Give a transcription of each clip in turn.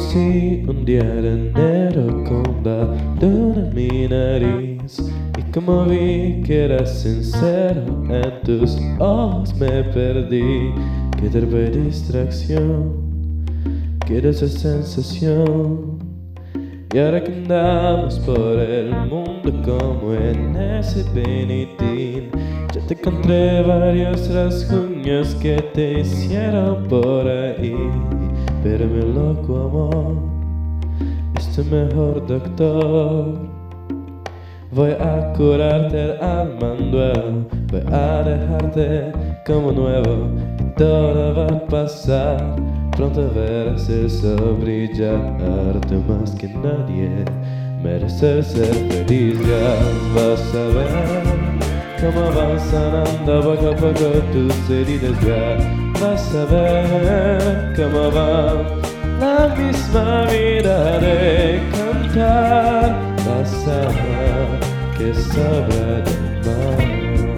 conocí un día de enero con la luna en mi nariz, y como vi que eras sincero, en tus ojos me perdí. Qué terrible distracción, quiero esa sensación. Y ahora que andamos por el mundo como en ese Benitín, ya te encontré varios rasguños que te hicieron por ahí. Pero mi loco amor es tu mejor doctor. Voy a curarte el alma en duelo, voy a dejarte como nuevo, y todo va a pasar. Pronto verás el sol brillar, tú más que nadie mereces ser feliz. Ya vas a ver cómo van sanando poco a poco tus heridas. Ya vas a ver cómo va la misma vida de cantar. Vas a ver que sobra de mar.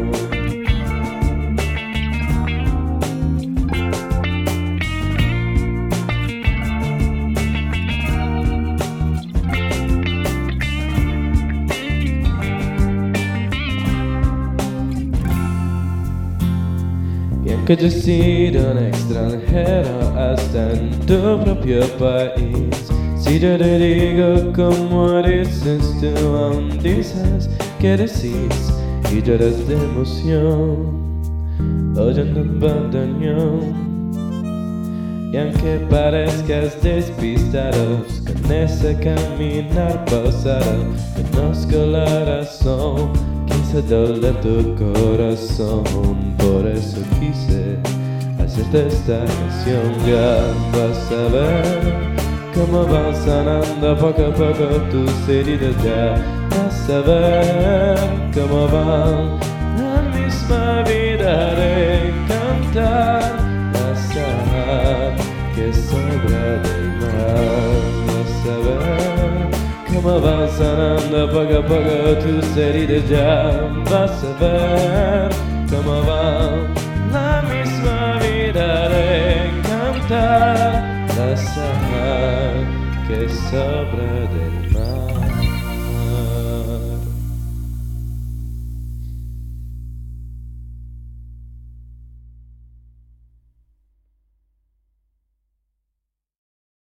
Y aunque yo he sido un extranjero hasta en tu propio país, si yo te digo como dices tú, aún dices que decís y lloras de emoción oyendo un bandoneón. Y aunque parezcas despistado con ese caminar pausado, conozco la razón. Quise doler tu corazón, por eso quise hacerte esta canción. Ya vas a ver cómo van sanando poco a poco tus heridas. Ya vas a ver cómo van la misma vida de cantar. Vas a ver que sobra del mar. Vas a ver cómo van sanando poco a poco tus heridas. Ya vas a ver cómo va la misma vida de cantar. Vas a ver que sobra del mar.